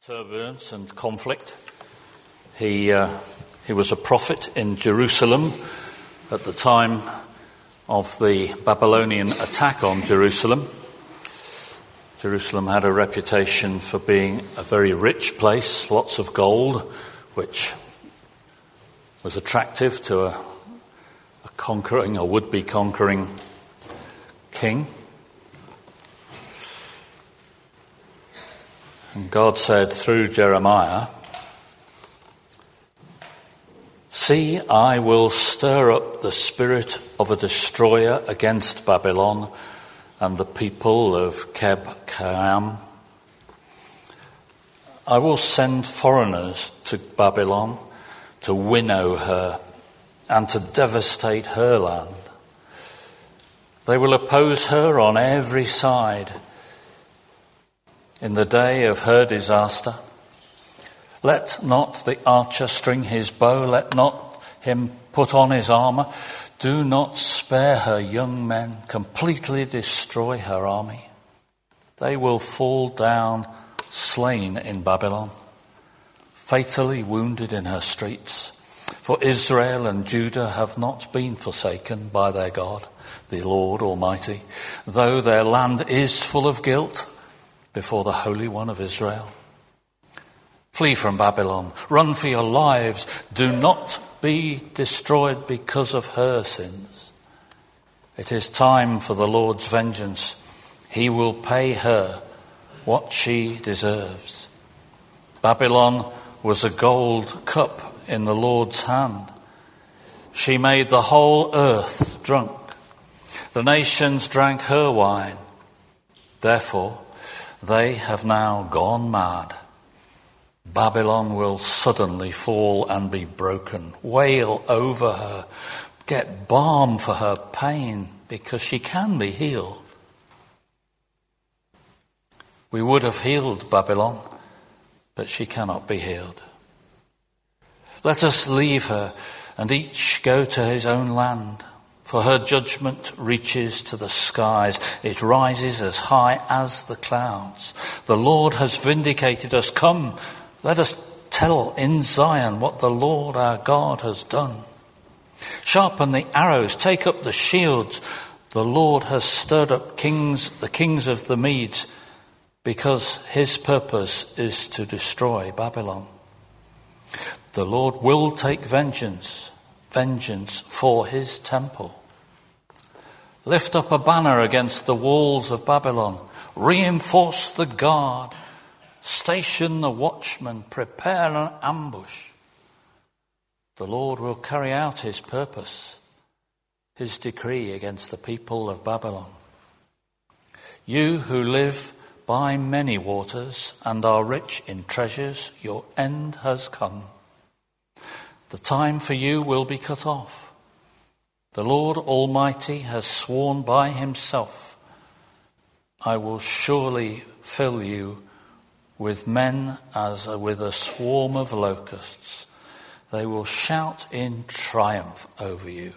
turbulence and conflict. He was a prophet in Jerusalem at the time of the Babylonian attack on Jerusalem. Jerusalem had a reputation for being a very rich place, lots of gold, which was attractive to a would-be conquering king. And God said through Jeremiah, "See, I will stir up the spirit of a destroyer against Babylon and the people of Keb-Kaam. I will send foreigners to Babylon to winnow her and to devastate her land. They will oppose her on every side in the day of her disaster. Let not the archer string his bow, let not him put on his armour. Do not spare her young men, completely destroy her army. They will fall down slain in Babylon, fatally wounded in her streets. For Israel and Judah have not been forsaken by their God, the Lord Almighty, though their land is full of guilt before the Holy One of Israel. Flee from Babylon, run for your lives, do not be destroyed because of her sins. It is time for the Lord's vengeance. He will pay her what she deserves. Babylon was a gold cup in the Lord's hand. She made the whole earth drunk. The nations drank her wine. Therefore, they have now gone mad. Babylon will suddenly fall and be broken. Wail over her. Get balm for her pain, because she can be healed. We would have healed Babylon, but she cannot be healed. Let us leave her and each go to his own land. For her judgment reaches to the skies. It rises as high as the clouds. The Lord has vindicated us. Come, let us tell in Zion what the Lord our God has done. Sharpen the arrows, take up the shields. The Lord has stirred up the kings of the Medes, because his purpose is to destroy Babylon. The Lord will take vengeance for his temple. Lift up a banner against the walls of Babylon. Reinforce the guard. Station the watchman. Prepare an ambush. The Lord will carry out his purpose, his decree against the people of Babylon. You who live by many waters and are rich in treasures, your end has come. The time for you will be cut off. The Lord Almighty has sworn by himself, I will surely fill you with men as with a swarm of locusts. They will shout in triumph over you.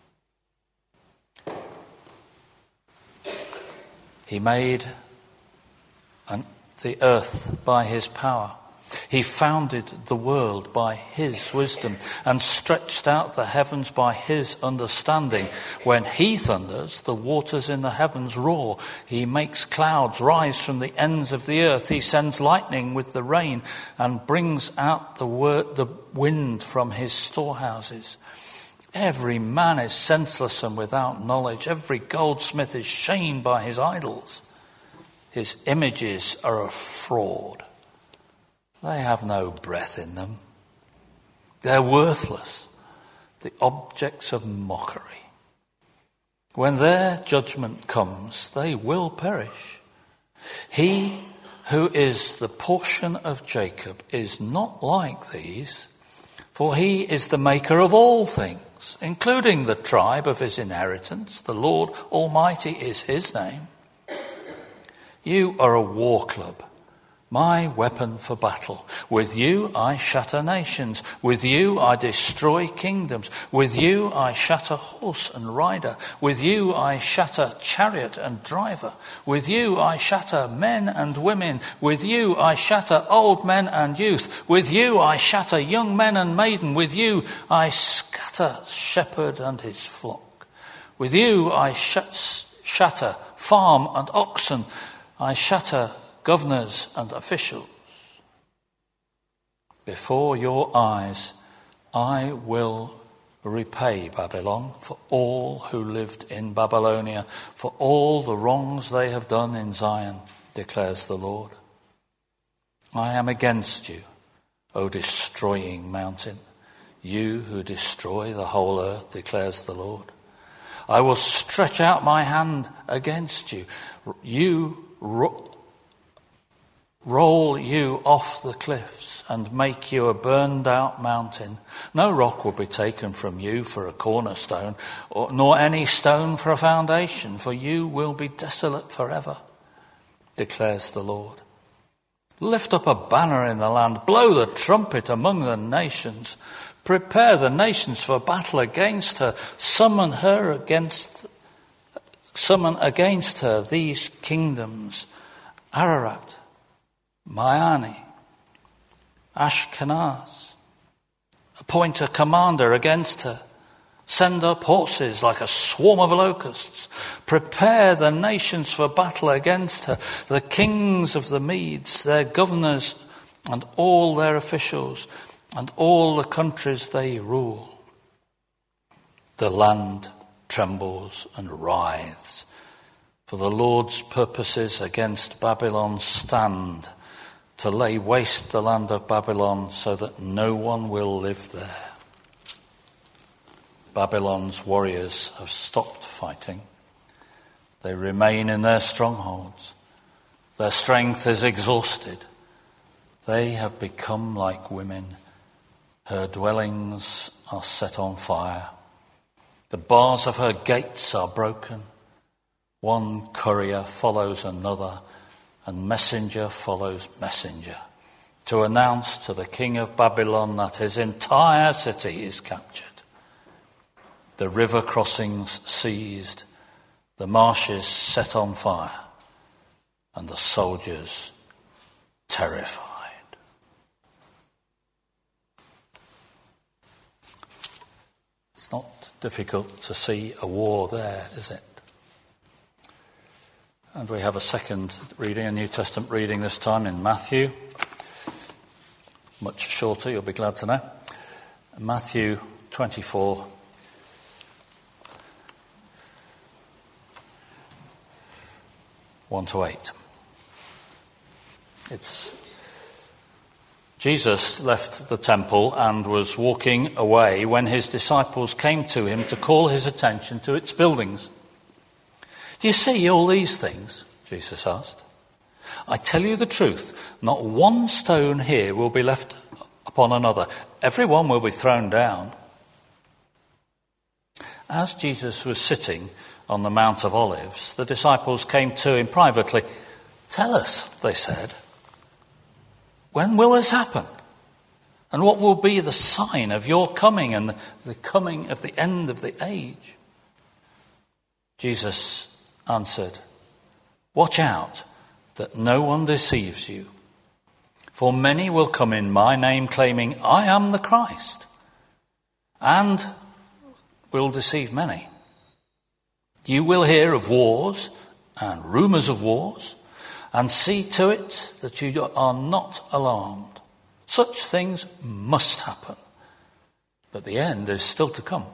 He made the earth by his power. He founded the world by his wisdom and stretched out the heavens by his understanding. When he thunders, the waters in the heavens roar. He makes clouds rise from the ends of the earth. He sends lightning with the rain and brings out the wind from his storehouses. Every man is senseless and without knowledge. Every goldsmith is shamed by his idols. His images are a fraud. They have no breath in them. They're worthless, the objects of mockery. When their judgment comes, they will perish. He who is the portion of Jacob is not like these, for he is the maker of all things, including the tribe of his inheritance. The Lord Almighty is his name. You are a war club, my weapon for battle. With you I shatter nations. With you I destroy kingdoms. With you I shatter horse and rider. With you I shatter chariot and driver. With you I shatter men and women. With you I shatter old men and youth. With you I shatter young men and maiden. With you I scatter shepherd and his flock. With you I shatter farm and oxen. I shatter governors and officials. Before your eyes I will repay Babylon for all who lived in Babylonia, for all the wrongs they have done in Zion, declares the Lord. I am against you, O destroying mountain, you who destroy the whole earth, declares the Lord. I will stretch out my hand against you. Roll you off the cliffs and make you a burned out mountain. No rock will be taken from you for a cornerstone, nor any stone for a foundation, for you will be desolate forever, declares the Lord. Lift up a banner in the land, blow the trumpet among the nations, prepare the nations for battle against her, summon against her these kingdoms: Ararat, Maani, Ashkenaz. Appoint a commander against her. Send up horses like a swarm of locusts. Prepare the nations for battle against her, the kings of the Medes, their governors and all their officials, and all the countries they rule. The land trembles and writhes, for the Lord's purposes against Babylon stand, to lay waste the land of Babylon so that no one will live there. Babylon's warriors have stopped fighting. They remain in their strongholds. Their strength is exhausted. They have become like women. Her dwellings are set on fire. The bars of her gates are broken. One courier follows another, and messenger follows messenger, to announce to the king of Babylon that his entire city is captured. The river crossings seized, the marshes set on fire, and the soldiers terrified. It's not difficult to see a war there, is it? And we have a second reading, a New Testament reading this time in Matthew. Much shorter, you'll be glad to know. Matthew 24. To 8. Jesus left the temple and was walking away when his disciples came to him to call his attention to its buildings. Do you see all these things? Jesus asked. I tell you the truth, not one stone here will be left upon another. Every one will be thrown down. As Jesus was sitting on the Mount of Olives, the disciples came to him privately. Tell us, they said, when will this happen? And what will be the sign of your coming and the coming of the end of the age? Jesus answered, watch out that no one deceives you. For many will come in my name claiming, I am the Christ, and will deceive many. You will hear of wars and rumours of wars, and see to it that you are not alarmed. Such things must happen, but the end is still to come.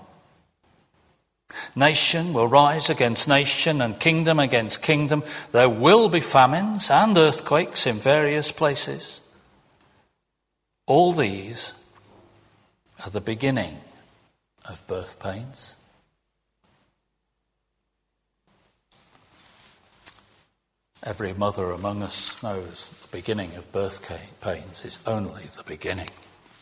Nation will rise against nation and kingdom against kingdom. There will be famines and earthquakes in various places. All these are the beginning of birth pains. Every mother among us knows that the beginning of birth pains is only the beginning.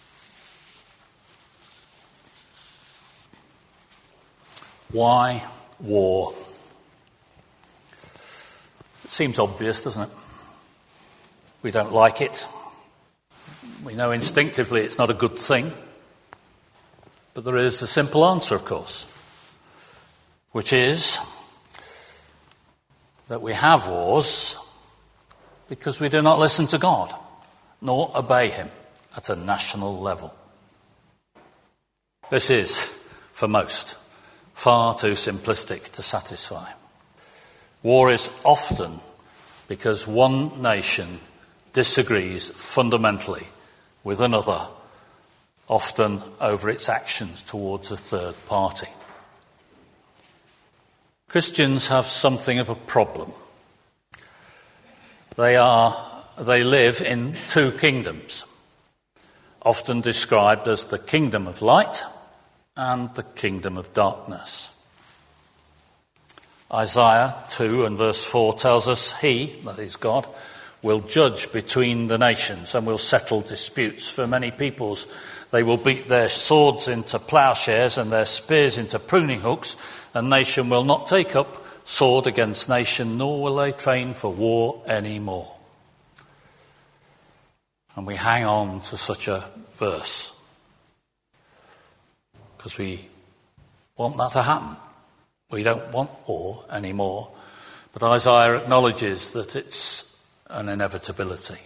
Why war? It seems obvious, doesn't it? We don't like it. We know instinctively it's not a good thing. But there is a simple answer, of course, which is that we have wars because we do not listen to God, nor obey him at a national level. This is, for most, far too simplistic to satisfy. War is often because one nation disagrees fundamentally with another, often over its actions towards a third party. Christians have something of a problem. They live in two kingdoms, often described as the kingdom of light and the kingdom of darkness. Isaiah 2 and verse 4 tells us he, that is God, will judge between the nations and will settle disputes for many peoples. They will beat their swords into plowshares and their spears into pruning hooks, and nation will not take up sword against nation, nor will they train for war anymore. And we hang on to such a verse because we want that to happen. We don't want war anymore, but Isaiah acknowledges that it's an inevitability.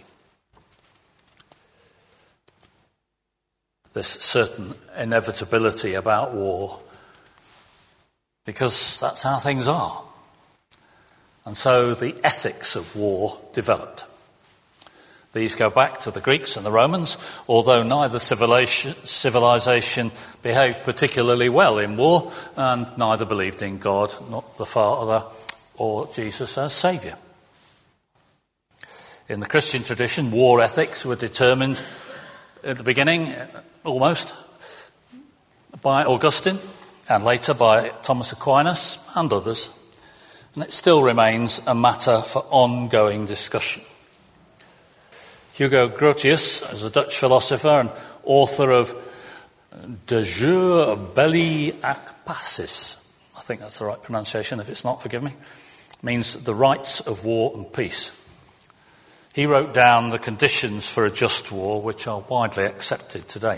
This certain inevitability about war, because that's how things are. And so the ethics of war developed. These go back to the Greeks and the Romans, although neither civilization behaved particularly well in war, and neither believed in God, not the Father, or Jesus as Saviour. In the Christian tradition, war ethics were determined at the beginning, almost, by Augustine, and later by Thomas Aquinas and others, and it still remains a matter for ongoing discussion. Hugo Grotius, as a Dutch philosopher and author of De Jure Belli ac Pacis, I think that's the right pronunciation, if it's not, forgive me, means the rights of war and peace. He wrote down the conditions for a just war which are widely accepted today.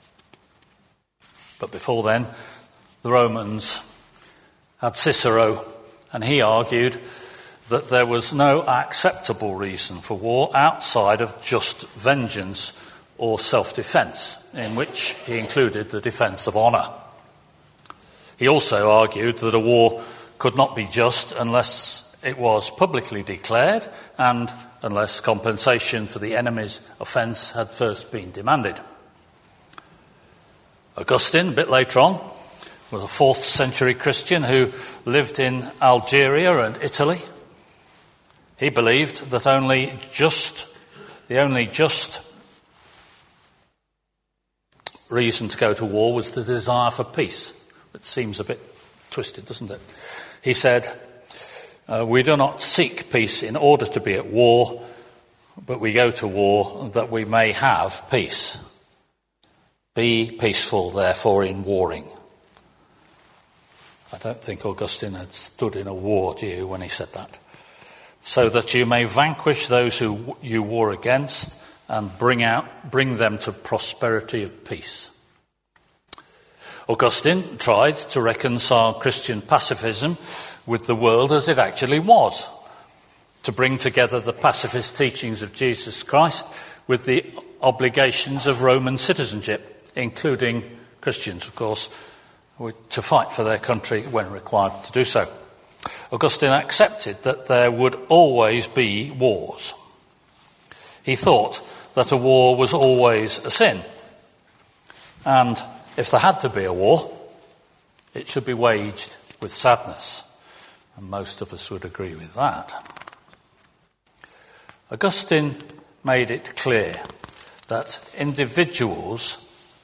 But before then, the Romans had Cicero, and he argued that there was no acceptable reason for war outside of just vengeance or self-defence, in which he included the defence of honour. He also argued that a war could not be just unless it was publicly declared and unless compensation for the enemy's offence had first been demanded. Augustine, a bit later on, was a 4th century Christian who lived in Algeria and Italy. He believed that the only just reason to go to war was the desire for peace. It seems a bit twisted, doesn't it? He said, we do not seek peace in order to be at war, but we go to war that we may have peace. Be peaceful, therefore, in warring. I don't think Augustine had stood in a war, do you, when he said that? So that you may vanquish those who you war against and bring them to prosperity of peace. Augustine tried to reconcile Christian pacifism with the world as it actually was, to bring together the pacifist teachings of Jesus Christ with the obligations of Roman citizenship, including Christians, of course, to fight for their country when required to do so. Augustine accepted that there would always be wars. He thought that a war was always a sin, and if there had to be a war, it should be waged with sadness, and most of us would agree with that. Augustine made it clear that individuals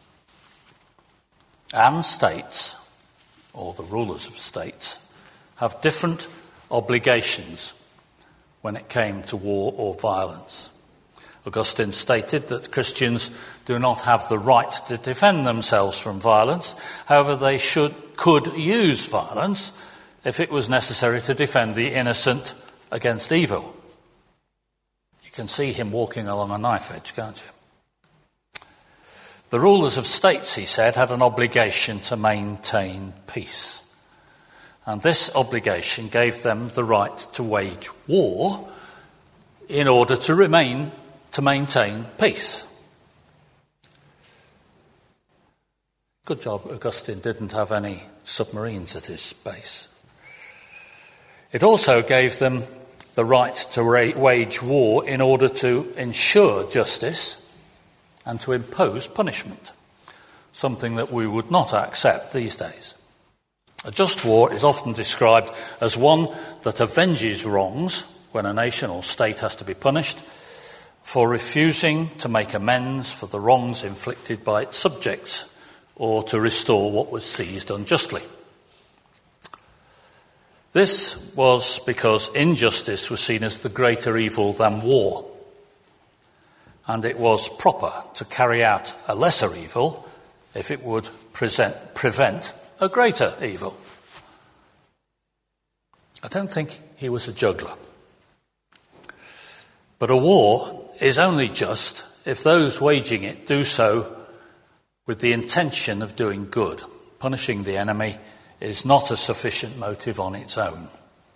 and states, or the rulers of states, have different obligations when it came to war or violence. Augustine stated that Christians do not have the right to defend themselves from violence. However, they could use violence if it was necessary to defend the innocent against evil. You can see him walking along a knife edge, can't you? The rulers of states, he said, had an obligation to maintain peace. And this obligation gave them the right to wage war in order to maintain peace. Good job Augustine didn't have any submarines at his base. It also gave them the right to wage war in order to ensure justice and to impose punishment, something that we would not accept these days. A just war is often described as one that avenges wrongs when a nation or state has to be punished for refusing to make amends for the wrongs inflicted by its subjects or to restore what was seized unjustly. This was because injustice was seen as the greater evil than war, and it was proper to carry out a lesser evil if it would prevent a greater evil. I don't think he was a juggler. But a war is only just if those waging it do so with the intention of doing good. Punishing the enemy is not a sufficient motive on its own.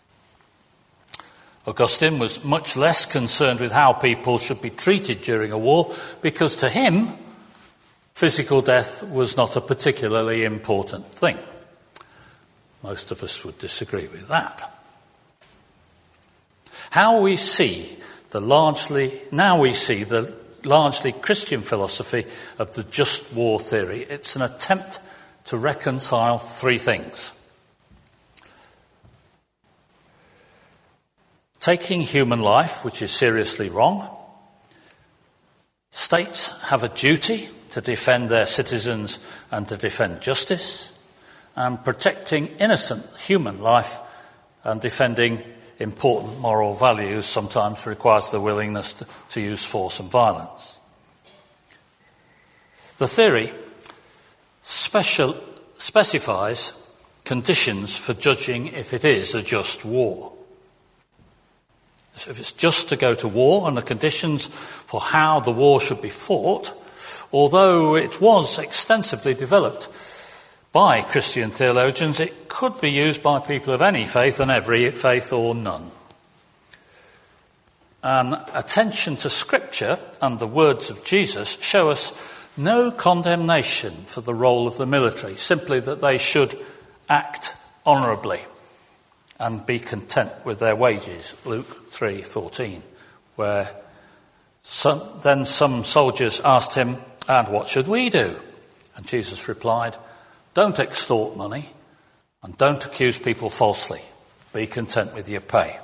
Augustine was much less concerned with how people should be treated during a war because to him, physical death was not a particularly important thing. Most of us would disagree with that. Now we see the largely Christian philosophy of the just war theory. It's an attempt to reconcile three things. Taking human life, which is seriously wrong. States have a duty to defend their citizens and to defend justice. And protecting innocent human life and defending important moral values sometimes requires the willingness to use force and violence. The theory specifies conditions for judging if it is a just war. So if it's just to go to war and the conditions for how the war should be fought, although it was extensively developed by Christian theologians, it could be used by people of any faith and every faith or none. An attention to Scripture and the words of Jesus show us no condemnation for the role of the military, simply that they should act honourably and be content with their wages. Luke 3:14, where then some soldiers asked him, "And what should we do?" And Jesus replied, "Don't extort money and don't accuse people falsely. Be content with your pay."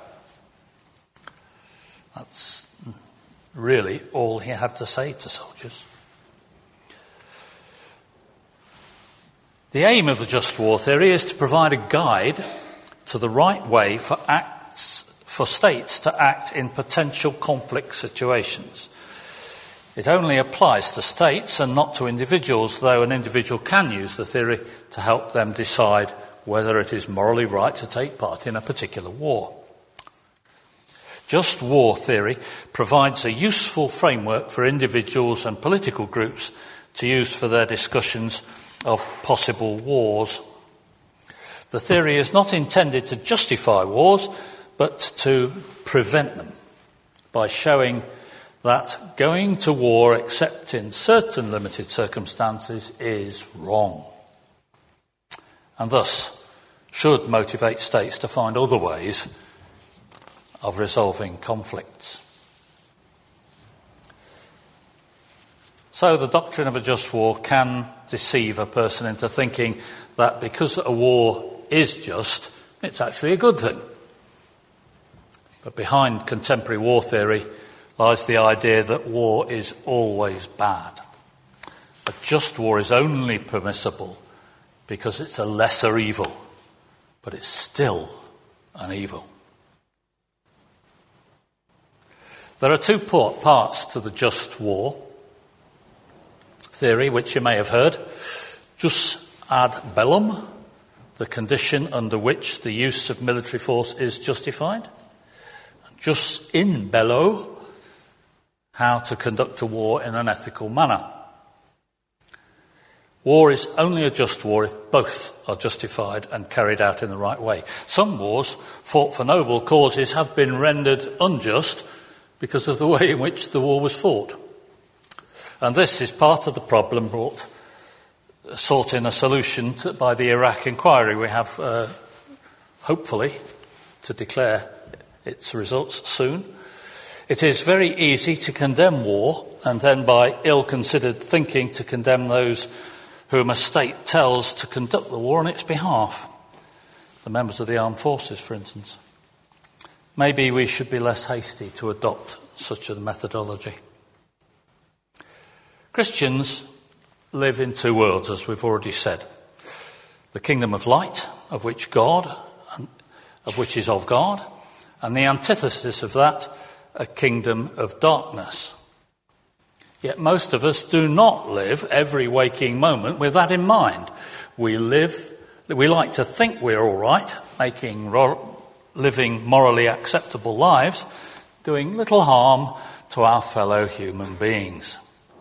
That's really all he had to say to soldiers. The aim of the just war theory is to provide a guide to the right way for states to act in potential conflict situations. It only applies to states and not to individuals, though an individual can use the theory to help them decide whether it is morally right to take part in a particular war. Just war theory provides a useful framework for individuals and political groups to use for their discussions of possible wars. The theory is not intended to justify wars, but to prevent them by showing that going to war except in certain limited circumstances is wrong, and thus should motivate states to find other ways of resolving conflicts. So the doctrine of a just war can deceive a person into thinking that because a war is just, it's actually a good thing. But behind contemporary war theory lies the idea that war is always bad. A just war is only permissible because it's a lesser evil, but it's still an evil. There are two parts to the just war theory, which you may have heard. Jus ad bellum, the condition under which the use of military force is justified. Jus in bello, how to conduct a war in an ethical manner. War is only a just war if both are justified and carried out in the right way. Some wars fought for noble causes have been rendered unjust because of the way in which the war was fought. And this is part of the problem sought in a solution by the Iraq inquiry. We have, hopefully, to declare its results soon. It is very easy to condemn war and then by ill-considered thinking to condemn those whom a state tells to conduct the war on its behalf. The members of the armed forces, for instance. Maybe we should be less hasty to adopt such a methodology. Christians live in two worlds, as we've already said. The kingdom of light, of which is of God, and the antithesis of that, a kingdom of darkness. Yet most of us do not live every waking moment with that in mind. We like to think we're all right, living morally acceptable lives, doing little harm to our fellow human beings.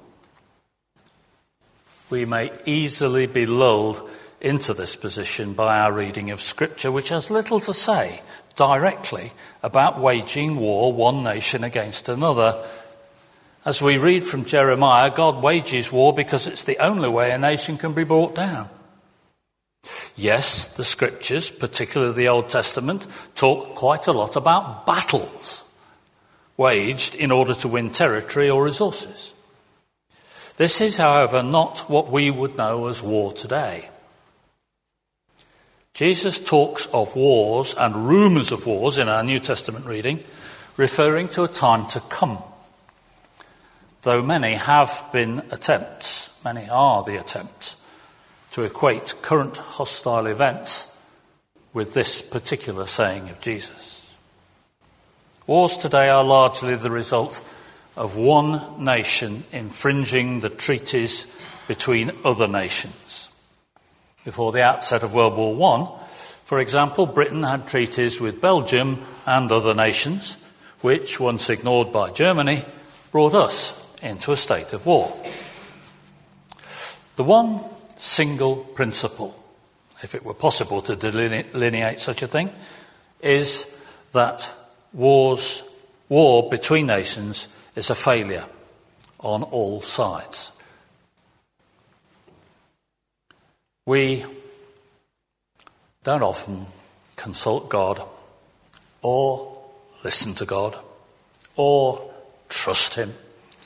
We may easily be lulled into this position by our reading of Scripture, which has little to say directly about waging war one nation against another. As we read from Jeremiah, God wages war because it's the only way a nation can be brought down. Yes, the Scriptures, particularly the Old Testament, talk quite a lot about battles waged in order to win territory or resources. This is, however, not what we would know as war today. Jesus talks of wars and rumours of wars in our New Testament reading, referring to a time to come. Though many are the attempts to equate current hostile events with this particular saying of Jesus. Wars today are largely the result of one nation infringing the treaties between other nations. Before the outset of World War I, for example, Britain had treaties with Belgium and other nations, which, once ignored by Germany, brought us into a state of war. The one single principle, if it were possible to delineate such a thing, is that war between nations is a failure on all sides. We don't often consult God or listen to God or trust him.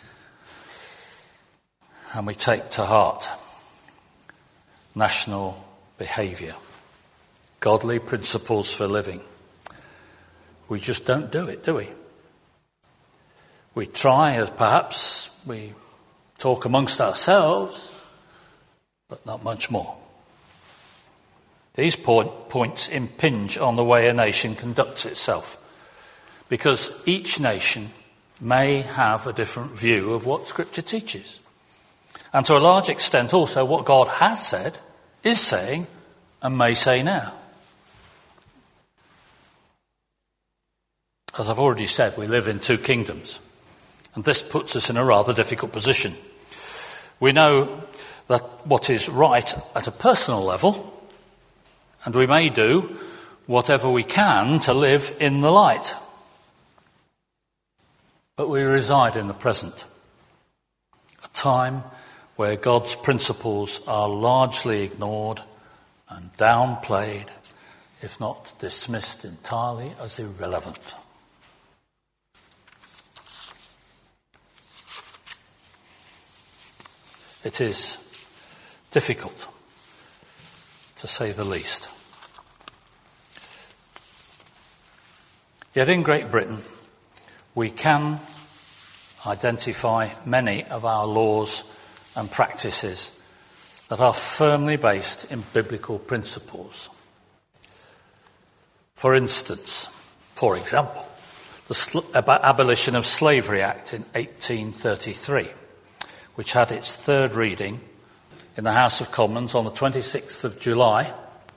And we take to heart national behaviour, godly principles for living. We just don't do it, do we? We try, as perhaps we talk amongst ourselves, but not much more. These points impinge on the way a nation conducts itself, because each nation may have a different view of what Scripture teaches. And to a large extent also what God has said, is saying, and may say now. As I've already said, we live in two kingdoms. And this puts us in a rather difficult position. We know that what is right at a personal level, and we may do whatever we can to live in the light. But we reside in the present, a time where God's principles are largely ignored and downplayed, if not dismissed entirely as irrelevant. It is difficult, to say the least. Yet in Great Britain, we can identify many of our laws and practices that are firmly based in biblical principles. For example, the Abolition of Slavery Act in 1833, which had its third reading in the House of Commons on the 26th of July,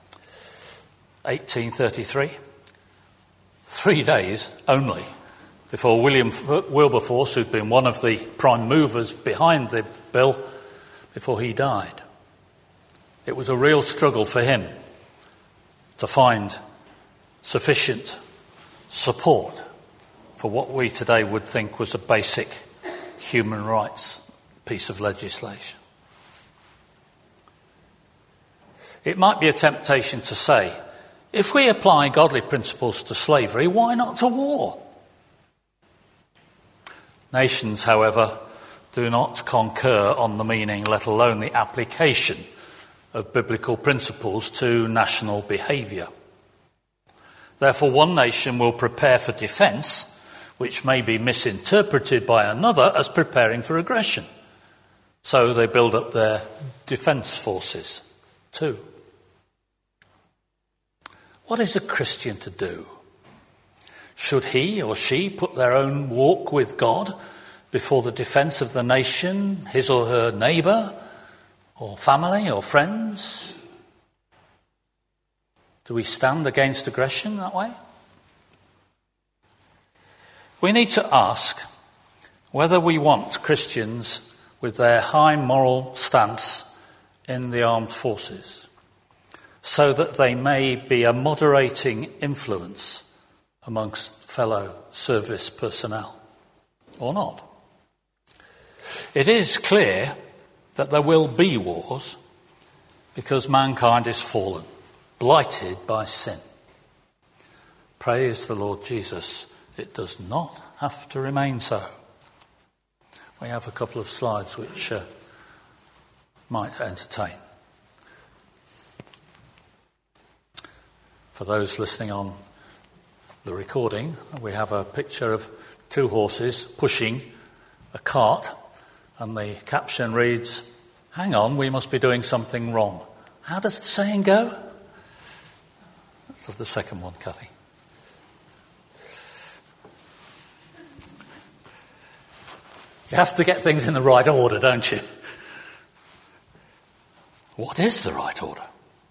1833, 3 days only before William Wilberforce, who'd been one of the prime movers behind the bill, before he died. It was a real struggle for him to find sufficient support for what we today would think was a basic human rights piece of legislation. It might be a temptation to say, if we apply godly principles to slavery, why not to war? Nations, however, do not concur on the meaning, let alone the application of biblical principles to national behaviour. Therefore, one nation will prepare for defence, which may be misinterpreted by another as preparing for aggression. So they build up their defence forces too. What is a Christian to do? Should he or she put their own walk with God before the defence of the nation, his or her neighbour, or family, or friends? Do we stand against aggression that way? We need to ask whether we want Christians with their high moral stance in the armed forces, so that they may be a moderating influence amongst fellow service personnel, or not. It is clear that there will be wars because mankind is fallen, blighted by sin. Praise the Lord Jesus, it does not have to remain so. We have a couple of slides which might entertain. For those listening on the recording, we have a picture of two horses pushing a cart, and the caption reads, "Hang on, we must be doing something wrong." How does the saying go? Let's have the second one, Kathy. You have to get things in the right order, don't you? What is the right order?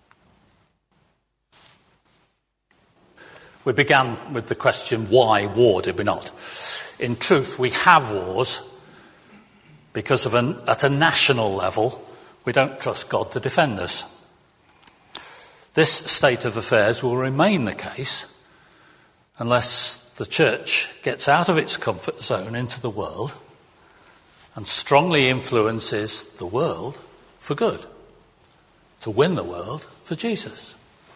We began with the question, why war, did we not? In truth, we have wars because at a national level, we don't trust God to defend us. This state of affairs will remain the case unless the church gets out of its comfort zone into the world and strongly influences the world for good, to win the world for Jesus.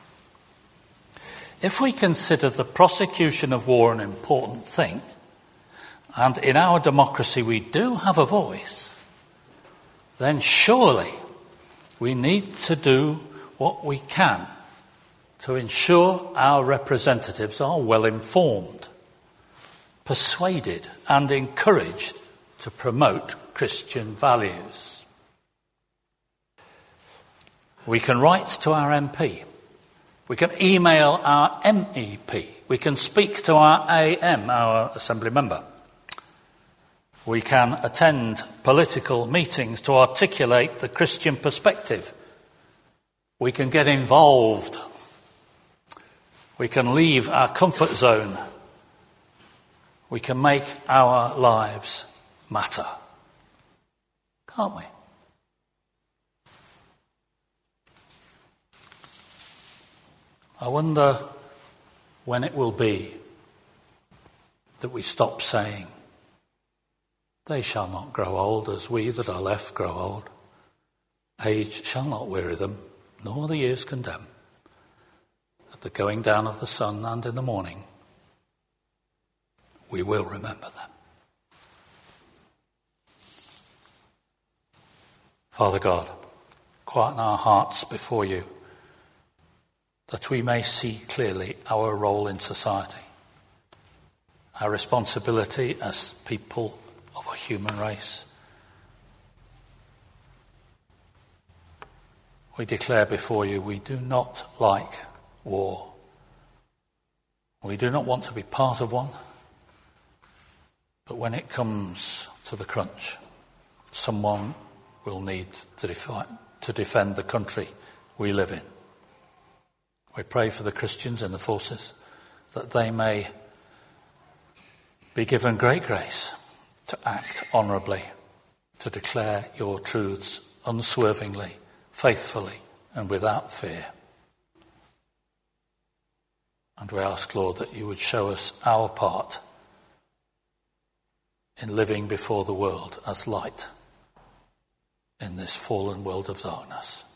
If we consider the prosecution of war an important thing, and in our democracy we do have a voice, then surely we need to do what we can to ensure our representatives are well informed, persuaded and encouraged to promote Christian values. We can write to our MP. We can email our MEP. We can speak to our AM, our Assembly member. We can attend political meetings to articulate the Christian perspective. We can get involved. We can leave our comfort zone. We can make our lives matter. Can't we? I wonder when it will be that we stop saying, "They shall not grow old as we that are left grow old. Age shall not weary them, nor the years condemn. At the going down of the sun and in the morning, we will remember them." Father God, quieten our hearts before you, that we may see clearly our role in society, our responsibility as people of a human race. We declare before you we do not like war. We do not want to be part of one. But when it comes to the crunch, someone will need to defend the country we live in. We pray for the Christians in the forces, that they may be given great grace to act honourably, to declare your truths unswervingly, faithfully, and without fear. And we ask, Lord, that you would show us our part in living before the world as light in this fallen world of darkness.